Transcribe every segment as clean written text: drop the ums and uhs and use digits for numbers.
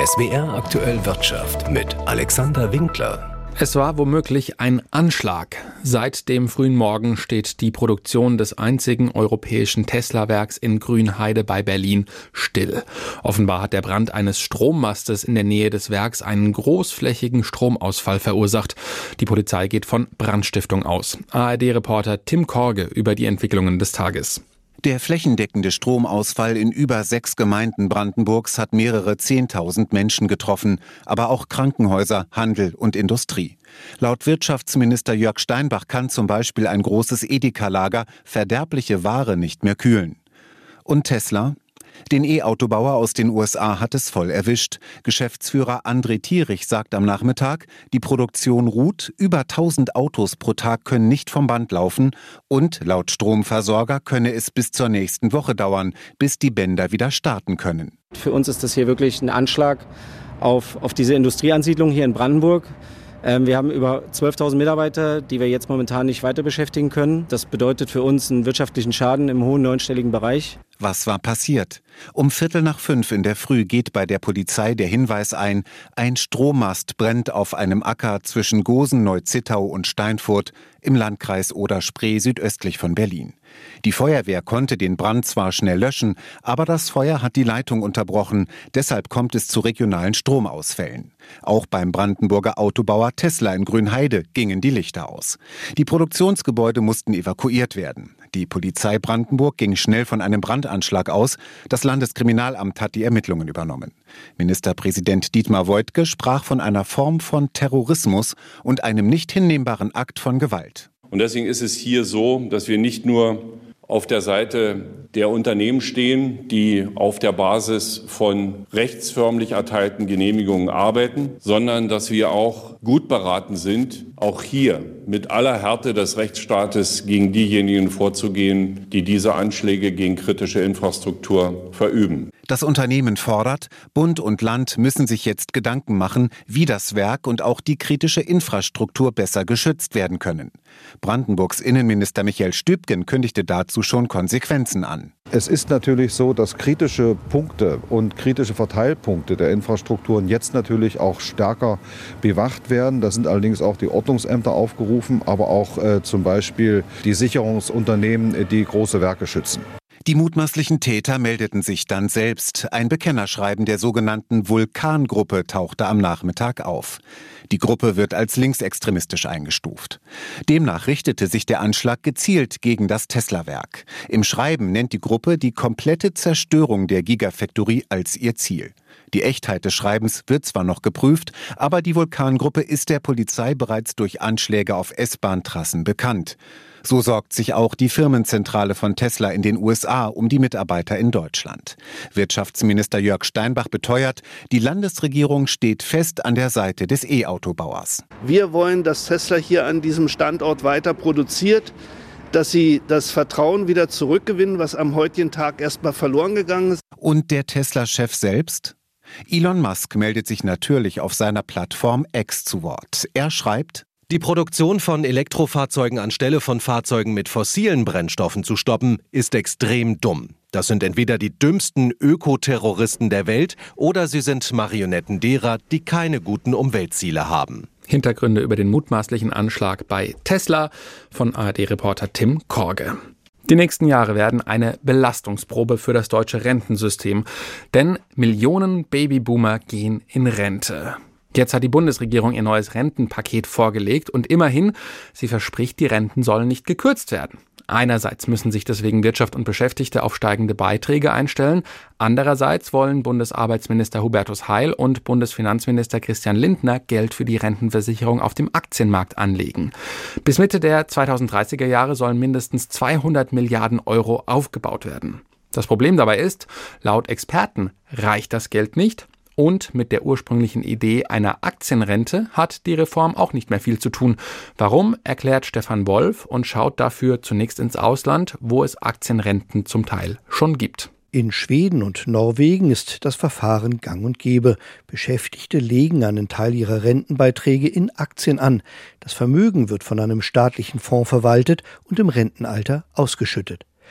SWR Aktuell Wirtschaft mit Alexander Winkler. Es war womöglich ein Anschlag. Seit dem frühen Morgen steht die Produktion des einzigen europäischen Tesla-Werks in Grünheide bei Berlin still. Offenbar hat der Brand eines Strommastes in der Nähe des Werks einen großflächigen Stromausfall verursacht. Die Polizei geht von Brandstiftung aus. ARD-Reporter Tim Korge über die Entwicklungen des Tages. Der flächendeckende Stromausfall in über 6 Gemeinden Brandenburgs hat mehrere 10.000 Menschen getroffen, aber auch Krankenhäuser, Handel und Industrie. Laut Wirtschaftsminister Jörg Steinbach kann zum Beispiel ein großes Edeka-Lager verderbliche Ware nicht mehr kühlen. Und Tesla? Den E-Autobauer aus den USA hat es voll erwischt. Geschäftsführer André Thierich sagt am Nachmittag, die Produktion ruht, über 1000 Autos pro Tag können nicht vom Band laufen und laut Stromversorger könne es bis zur nächsten Woche dauern, bis die Bänder wieder starten können. Für uns ist das hier wirklich ein Anschlag auf diese Industrieansiedlung hier in Brandenburg. Wir haben über 12.000 Mitarbeiter, die wir jetzt momentan nicht weiter beschäftigen können. Das bedeutet für uns einen wirtschaftlichen Schaden im hohen 9-stelligen Bereich. Was war passiert? Um 4:45 in der Früh geht bei der Polizei der Hinweis ein Strommast brennt auf einem Acker zwischen Gosen, Neuzittau und Steinfurt im Landkreis Oder-Spree südöstlich von Berlin. Die Feuerwehr konnte den Brand zwar schnell löschen, aber das Feuer hat die Leitung unterbrochen. Deshalb kommt es zu regionalen Stromausfällen. Auch beim Brandenburger Autobauer Tesla in Grünheide gingen die Lichter aus. Die Produktionsgebäude mussten evakuiert werden. Die Polizei Brandenburg ging schnell von einem Brandanschlag aus. Das Landeskriminalamt hat die Ermittlungen übernommen. Ministerpräsident Dietmar Woidke sprach von einer Form von Terrorismus und einem nicht hinnehmbaren Akt von Gewalt. Und deswegen ist es hier so, dass wir nicht nur auf der Seite der Unternehmen stehen, die auf der Basis von rechtsförmlich erteilten Genehmigungen arbeiten, sondern dass wir auch gut beraten sind, auch hier mit aller Härte des Rechtsstaates gegen diejenigen vorzugehen, die diese Anschläge gegen kritische Infrastruktur verüben. Das Unternehmen fordert, Bund und Land müssen sich jetzt Gedanken machen, wie das Werk und auch die kritische Infrastruktur besser geschützt werden können. Brandenburgs Innenminister Michael Stübgen kündigte dazu schon Konsequenzen an. Es ist natürlich so, dass kritische Punkte und kritische Verteilpunkte der Infrastrukturen jetzt natürlich auch stärker bewacht werden. Da sind allerdings auch die Ordnungsämter aufgerufen, aber auch zum Beispiel die Sicherungsunternehmen, die große Werke schützen. Die mutmaßlichen Täter meldeten sich dann selbst. Ein Bekennerschreiben der sogenannten Vulkan-Gruppe tauchte am Nachmittag auf. Die Gruppe wird als linksextremistisch eingestuft. Demnach richtete sich der Anschlag gezielt gegen das Tesla-Werk. Im Schreiben nennt die Gruppe die komplette Zerstörung der Gigafactory als ihr Ziel. Die Echtheit des Schreibens wird zwar noch geprüft, aber die Vulkan-Gruppe ist der Polizei bereits durch Anschläge auf S-Bahn-Trassen bekannt. So sorgt sich auch die Firmenzentrale von Tesla in den USA um die Mitarbeiter in Deutschland. Wirtschaftsminister Jörg Steinbach beteuert, die Landesregierung steht fest an der Seite des E-Autobauers. Wir wollen, dass Tesla hier an diesem Standort weiter produziert, dass sie das Vertrauen wieder zurückgewinnen, was am heutigen Tag erstmal verloren gegangen ist. Und der Tesla-Chef selbst? Elon Musk meldet sich natürlich auf seiner Plattform X zu Wort. Er schreibt: Die Produktion von Elektrofahrzeugen anstelle von Fahrzeugen mit fossilen Brennstoffen zu stoppen, ist extrem dumm. Das sind entweder die dümmsten Ökoterroristen der Welt oder sie sind Marionetten derer, die keine guten Umweltziele haben. Hintergründe über den mutmaßlichen Anschlag bei Tesla von ARD-Reporter Tim Korge. Die nächsten Jahre werden eine Belastungsprobe für das deutsche Rentensystem, denn Millionen Babyboomer gehen in Rente. Jetzt hat die Bundesregierung ihr neues Rentenpaket vorgelegt und immerhin, sie verspricht, die Renten sollen nicht gekürzt werden. Einerseits müssen sich deswegen Wirtschaft und Beschäftigte auf steigende Beiträge einstellen. Andererseits wollen Bundesarbeitsminister Hubertus Heil und Bundesfinanzminister Christian Lindner Geld für die Rentenversicherung auf dem Aktienmarkt anlegen. Bis Mitte der 2030er Jahre sollen mindestens 200 Milliarden Euro aufgebaut werden. Das Problem dabei ist, laut Experten reicht das Geld nicht. Und mit der ursprünglichen Idee einer Aktienrente hat die Reform auch nicht mehr viel zu tun. Warum, erklärt Stefan Wolf und schaut dafür zunächst ins Ausland, wo es Aktienrenten zum Teil schon gibt. In Schweden und Norwegen ist das Verfahren gang und gäbe. Beschäftigte legen einen Teil ihrer Rentenbeiträge in Aktien an. Das Vermögen wird von einem staatlichen Fonds verwaltet und im Rentenalter ausgeschüttet.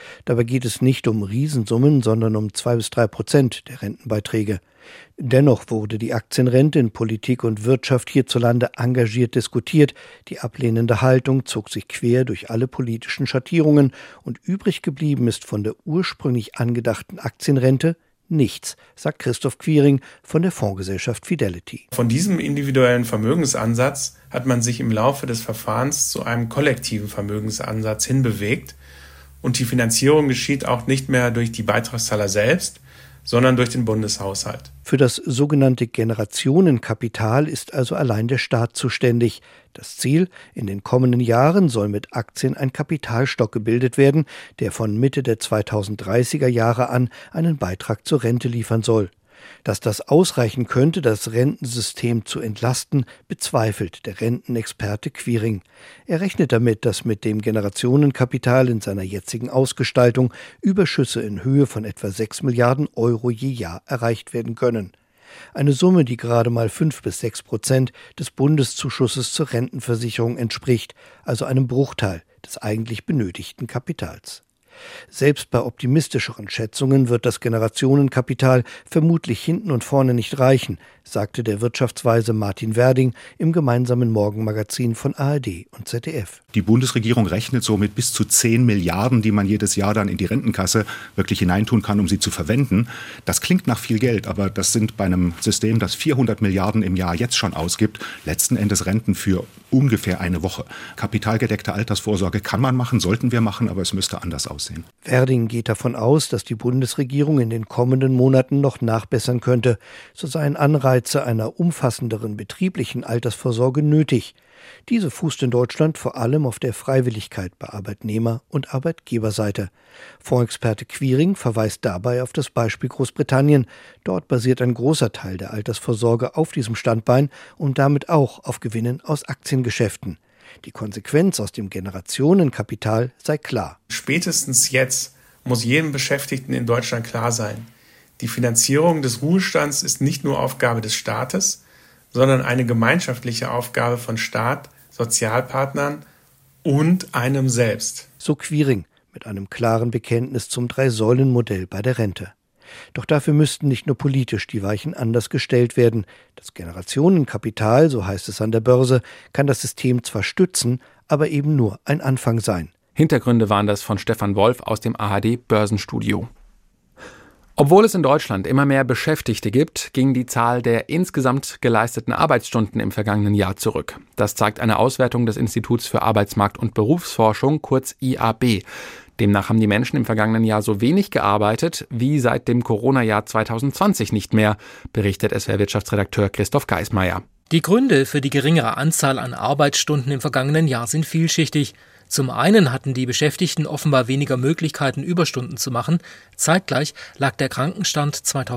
Dabei geht es nicht um Riesensummen, sondern um 2-3% der Rentenbeiträge. Dennoch wurde die Aktienrente in Politik und Wirtschaft hierzulande engagiert diskutiert. Die ablehnende Haltung zog sich quer durch alle politischen Schattierungen und übrig geblieben ist von der ursprünglich angedachten Aktienrente nichts, sagt Christoph Quiring von der Fondsgesellschaft Fidelity. Von diesem individuellen Vermögensansatz hat man sich im Laufe des Verfahrens zu einem kollektiven Vermögensansatz hinbewegt und die Finanzierung geschieht auch nicht mehr durch die Beitragszahler selbst, sondern durch den Bundeshaushalt. Für das sogenannte Generationenkapital ist also allein der Staat zuständig. Das Ziel: in den kommenden Jahren soll mit Aktien ein Kapitalstock gebildet werden, der von Mitte der 2030er Jahre an einen Beitrag zur Rente liefern soll. Dass das ausreichen könnte, das Rentensystem zu entlasten, bezweifelt der Rentenexperte Quiring. Er rechnet damit, dass mit dem Generationenkapital in seiner jetzigen Ausgestaltung Überschüsse in Höhe von etwa 6 Milliarden Euro je Jahr erreicht werden können. Eine Summe, die gerade mal 5-6% des Bundeszuschusses zur Rentenversicherung entspricht, also einem Bruchteil des eigentlich benötigten Kapitals. Selbst bei optimistischeren Schätzungen wird das Generationenkapital vermutlich hinten und vorne nicht reichen, sagte der Wirtschaftsweise Martin Werding im gemeinsamen Morgenmagazin von ARD und ZDF. Die Bundesregierung rechnet so mit bis zu 10 Milliarden, die man jedes Jahr dann in die Rentenkasse wirklich hineintun kann, um sie zu verwenden. Das klingt nach viel Geld, aber das sind bei einem System, das 400 Milliarden im Jahr jetzt schon ausgibt, letzten Endes Renten für ungefähr eine Woche. Kapitalgedeckte Altersvorsorge kann man machen, sollten wir machen, aber es müsste anders aussehen. Werding geht davon aus, dass die Bundesregierung in den kommenden Monaten noch nachbessern könnte. So seien Anreize einer umfassenderen betrieblichen Altersvorsorge nötig. Diese fußt in Deutschland vor allem auf der Freiwilligkeit bei Arbeitnehmer- und Arbeitgeberseite. Fondsexperte Quiring verweist dabei auf das Beispiel Großbritannien. Dort basiert ein großer Teil der Altersvorsorge auf diesem Standbein und damit auch auf Gewinnen aus Aktiengeschäften. Die Konsequenz aus dem Generationenkapital sei klar. Spätestens jetzt muss jedem Beschäftigten in Deutschland klar sein: Die Finanzierung des Ruhestands ist nicht nur Aufgabe des Staates, sondern eine gemeinschaftliche Aufgabe von Staat, Sozialpartnern und einem selbst. So Quiring mit einem klaren Bekenntnis zum Drei-Säulen-Modell bei der Rente. Doch dafür müssten nicht nur politisch die Weichen anders gestellt werden. Das Generationenkapital, so heißt es an der Börse, kann das System zwar stützen, aber eben nur ein Anfang sein. Hintergründe waren das von Stefan Wolf aus dem ARD-Börsenstudio. Obwohl es in Deutschland immer mehr Beschäftigte gibt, ging die Zahl der insgesamt geleisteten Arbeitsstunden im vergangenen Jahr zurück. Das zeigt eine Auswertung des Instituts für Arbeitsmarkt- und Berufsforschung, kurz IAB. Demnach haben die Menschen im vergangenen Jahr so wenig gearbeitet wie seit dem Corona-Jahr 2020 nicht mehr, berichtet SWR-Wirtschaftsredakteur Christoph Geismeier. Die Gründe für die geringere Anzahl an Arbeitsstunden im vergangenen Jahr sind vielschichtig. Zum einen hatten die Beschäftigten offenbar weniger Möglichkeiten, Überstunden zu machen. Zeitgleich lag der Krankenstand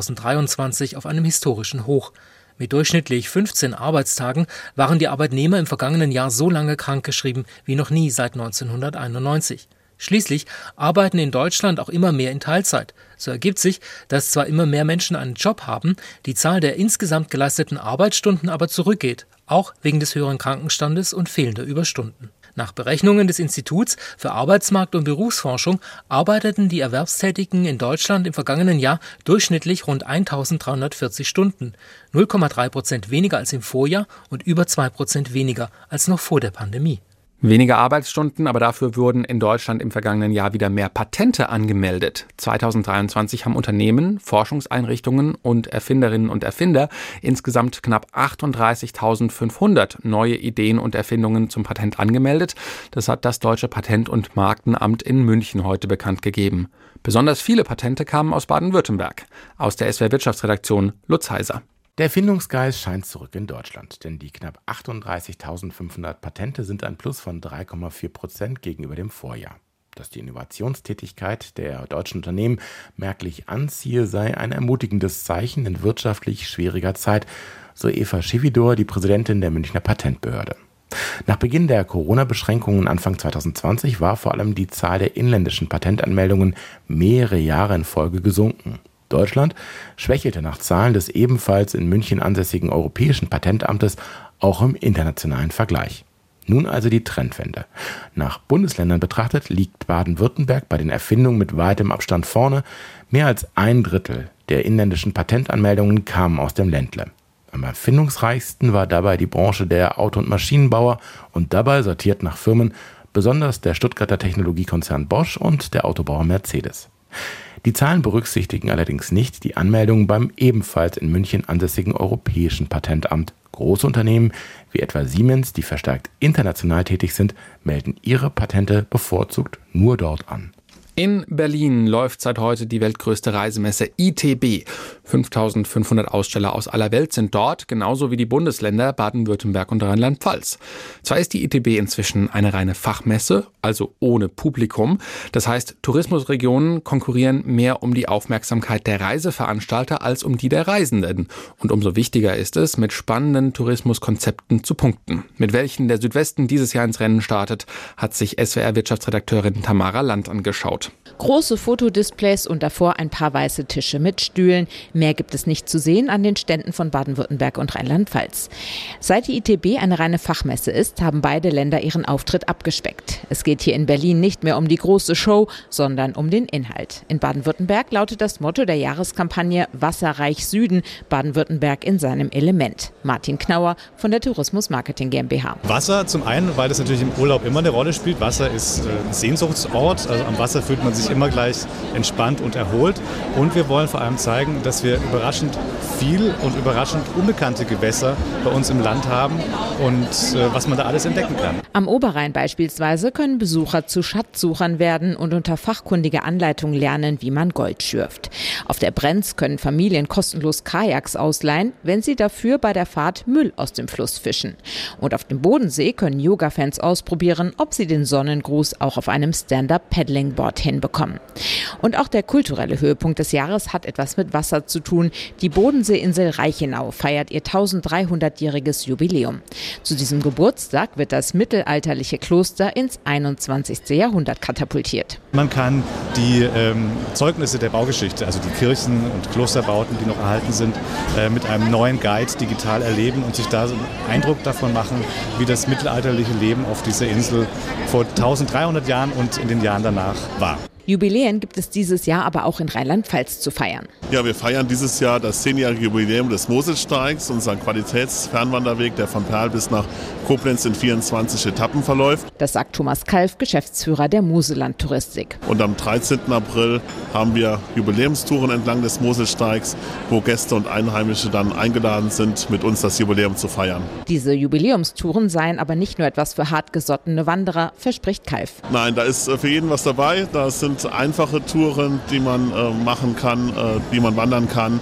2023 auf einem historischen Hoch. Mit durchschnittlich 15 Arbeitstagen waren die Arbeitnehmer im vergangenen Jahr so lange krankgeschrieben wie noch nie seit 1991. Schließlich arbeiten in Deutschland auch immer mehr in Teilzeit. So ergibt sich, dass zwar immer mehr Menschen einen Job haben, die Zahl der insgesamt geleisteten Arbeitsstunden aber zurückgeht, auch wegen des höheren Krankenstandes und fehlender Überstunden. Nach Berechnungen des Instituts für Arbeitsmarkt- und Berufsforschung arbeiteten die Erwerbstätigen in Deutschland im vergangenen Jahr durchschnittlich rund 1.340 Stunden, 0,3% weniger als im Vorjahr und über 2% weniger als noch vor der Pandemie. Weniger Arbeitsstunden, aber dafür wurden in Deutschland im vergangenen Jahr wieder mehr Patente angemeldet. 2023 haben Unternehmen, Forschungseinrichtungen und Erfinderinnen und Erfinder insgesamt knapp 38.500 neue Ideen und Erfindungen zum Patent angemeldet. Das hat das Deutsche Patent- und Markenamt in München heute bekannt gegeben. Besonders viele Patente kamen aus Baden-Württemberg. Aus der SWR-Wirtschaftsredaktion Lutz Heiser. Der Erfindungsgeist scheint zurück in Deutschland, denn die knapp 38.500 Patente sind ein Plus von 3,4% gegenüber dem Vorjahr. Dass die Innovationstätigkeit der deutschen Unternehmen merklich anziehe, sei ein ermutigendes Zeichen in wirtschaftlich schwieriger Zeit, so Eva Schividor, die Präsidentin der Münchner Patentbehörde. Nach Beginn der Corona-Beschränkungen Anfang 2020 war vor allem die Zahl der inländischen Patentanmeldungen mehrere Jahre in Folge gesunken. Deutschland schwächelte nach Zahlen des ebenfalls in München ansässigen Europäischen Patentamtes auch im internationalen Vergleich. Nun also die Trendwende. Nach Bundesländern betrachtet liegt Baden-Württemberg bei den Erfindungen mit weitem Abstand vorne. Mehr als 1/3 der inländischen Patentanmeldungen kamen aus dem Ländle. Am erfindungsreichsten war dabei die Branche der Auto- und Maschinenbauer und dabei sortiert nach Firmen besonders der Stuttgarter Technologiekonzern Bosch und der Autobauer Mercedes. Die Zahlen berücksichtigen allerdings nicht die Anmeldungen beim ebenfalls in München ansässigen Europäischen Patentamt. Große Unternehmen wie etwa Siemens, die verstärkt international tätig sind, melden ihre Patente bevorzugt nur dort an. In Berlin läuft seit heute die weltgrößte Reisemesse ITB. 5.500 Aussteller aus aller Welt sind dort, genauso wie die Bundesländer Baden-Württemberg und Rheinland-Pfalz. Zwar ist die ITB inzwischen eine reine Fachmesse, also ohne Publikum. Das heißt, Tourismusregionen konkurrieren mehr um die Aufmerksamkeit der Reiseveranstalter als um die der Reisenden. Und umso wichtiger ist es, mit spannenden Tourismuskonzepten zu punkten. Mit welchen der Südwesten dieses Jahr ins Rennen startet, hat sich SWR-Wirtschaftsredakteurin Tamara Land angeschaut. Große Fotodisplays und davor ein paar weiße Tische mit Stühlen. Mehr gibt es nicht zu sehen an den Ständen von Baden-Württemberg und Rheinland-Pfalz. Seit die ITB eine reine Fachmesse ist, haben beide Länder ihren Auftritt abgespeckt. Es geht hier in Berlin nicht mehr um die große Show, sondern um den Inhalt. In Baden-Württemberg lautet das Motto der Jahreskampagne Wasserreich Süden, Baden-Württemberg in seinem Element. Martin Knauer von der Tourismus Marketing GmbH. Wasser zum einen, weil das natürlich im Urlaub immer eine Rolle spielt. Wasser ist ein Sehnsuchtsort, also am Wasser fühlt man sich immer gleich entspannt und erholt. Und wir wollen vor allem zeigen, dass wir überraschend viel und überraschend unbekannte Gewässer bei uns im Land haben und was man da alles entdecken kann. Am Oberrhein beispielsweise können Besucher zu Schatzsuchern werden und unter fachkundiger Anleitung lernen, wie man Gold schürft. Auf der Brenz können Familien kostenlos Kajaks ausleihen, wenn sie dafür bei der Fahrt Müll aus dem Fluss fischen. Und auf dem Bodensee können Yoga-Fans ausprobieren, ob sie den Sonnengruß auch auf einem Stand-Up-Paddling-Board hinbekommen. Und auch der kulturelle Höhepunkt des Jahres hat etwas mit Wasser zu tun. Die Bodenseeinsel Reichenau feiert ihr 1300-jähriges Jubiläum. Zu diesem Geburtstag wird das mittelalterliche Kloster ins 21. Jahrhundert katapultiert. Man kann die Zeugnisse der Baugeschichte, also die Kirchen und Klosterbauten, die noch erhalten sind, mit einem neuen Guide digital erleben und sich da so einen Eindruck davon machen, wie das mittelalterliche Leben auf dieser Insel vor 1300 Jahren und in den Jahren danach war. Jubiläen gibt es dieses Jahr aber auch in Rheinland-Pfalz zu feiern. Ja, wir feiern dieses Jahr das 10-jährige Jubiläum des Moselsteigs, unseren Qualitätsfernwanderweg, der von Perl bis nach Koblenz in 24 Etappen verläuft. Das sagt Thomas Kalf, Geschäftsführer der Moselland Touristik. Und am 13. April haben wir Jubiläumstouren entlang des Moselsteigs, wo Gäste und Einheimische dann eingeladen sind, mit uns das Jubiläum zu feiern. Diese Jubiläumstouren seien aber nicht nur etwas für hartgesottene Wanderer, verspricht Kalf. Nein, da ist für jeden was dabei. Das sind einfache Touren, die man machen kann, die man wandern kann,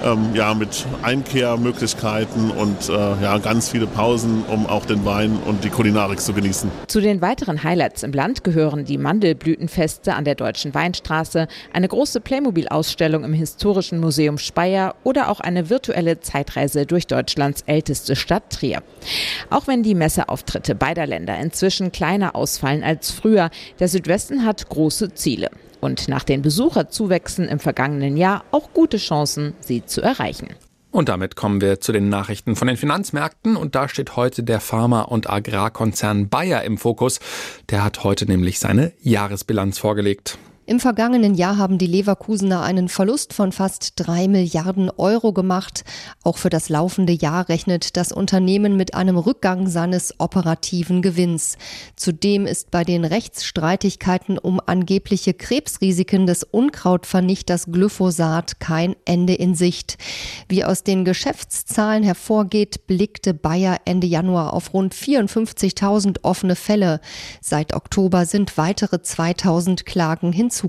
mit Einkehrmöglichkeiten und ganz viele Pausen, um auch den Wein und die Kulinarik zu genießen. Zu den weiteren Highlights im Land gehören die Mandelblütenfeste an der Deutschen Weinstraße, eine große Playmobil-Ausstellung im Historischen Museum Speyer oder auch eine virtuelle Zeitreise durch Deutschlands älteste Stadt Trier. Auch wenn die Messeauftritte beider Länder inzwischen kleiner ausfallen als früher, der Südwesten hat große Ziele. Und nach den Besucherzuwächsen im vergangenen Jahr auch gute Chancen, sie zu erreichen. Und damit kommen wir zu den Nachrichten von den Finanzmärkten. Und da steht heute der Pharma- und Agrarkonzern Bayer im Fokus. Der hat heute nämlich seine Jahresbilanz vorgelegt. Im vergangenen Jahr haben die Leverkusener einen Verlust von fast 3 Milliarden Euro gemacht. Auch für das laufende Jahr rechnet das Unternehmen mit einem Rückgang seines operativen Gewinns. Zudem ist bei den Rechtsstreitigkeiten um angebliche Krebsrisiken des Unkrautvernichters Glyphosat kein Ende in Sicht. Wie aus den Geschäftszahlen hervorgeht, blickte Bayer Ende Januar auf rund 54.000 offene Fälle. Seit Oktober sind weitere 2.000 Klagen hinzugekommen.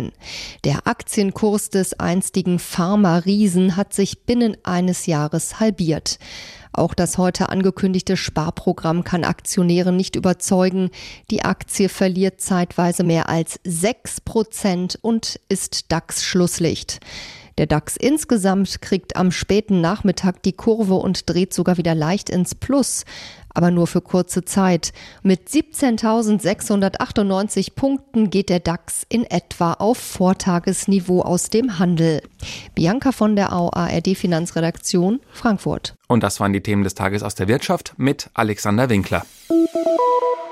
Der Aktienkurs des einstigen Pharma-Riesen hat sich binnen eines Jahres halbiert. Auch das heute angekündigte Sparprogramm kann Aktionäre nicht überzeugen. Die Aktie verliert zeitweise mehr als 6% und ist DAX-Schlusslicht. Der DAX insgesamt kriegt am späten Nachmittag die Kurve und dreht sogar wieder leicht ins Plus. Aber nur für kurze Zeit. Mit 17.698 Punkten geht der DAX in etwa auf Vortagesniveau aus dem Handel. Bianca von der ARD Finanzredaktion, Frankfurt. Und das waren die Themen des Tages aus der Wirtschaft mit Alexander Winkler.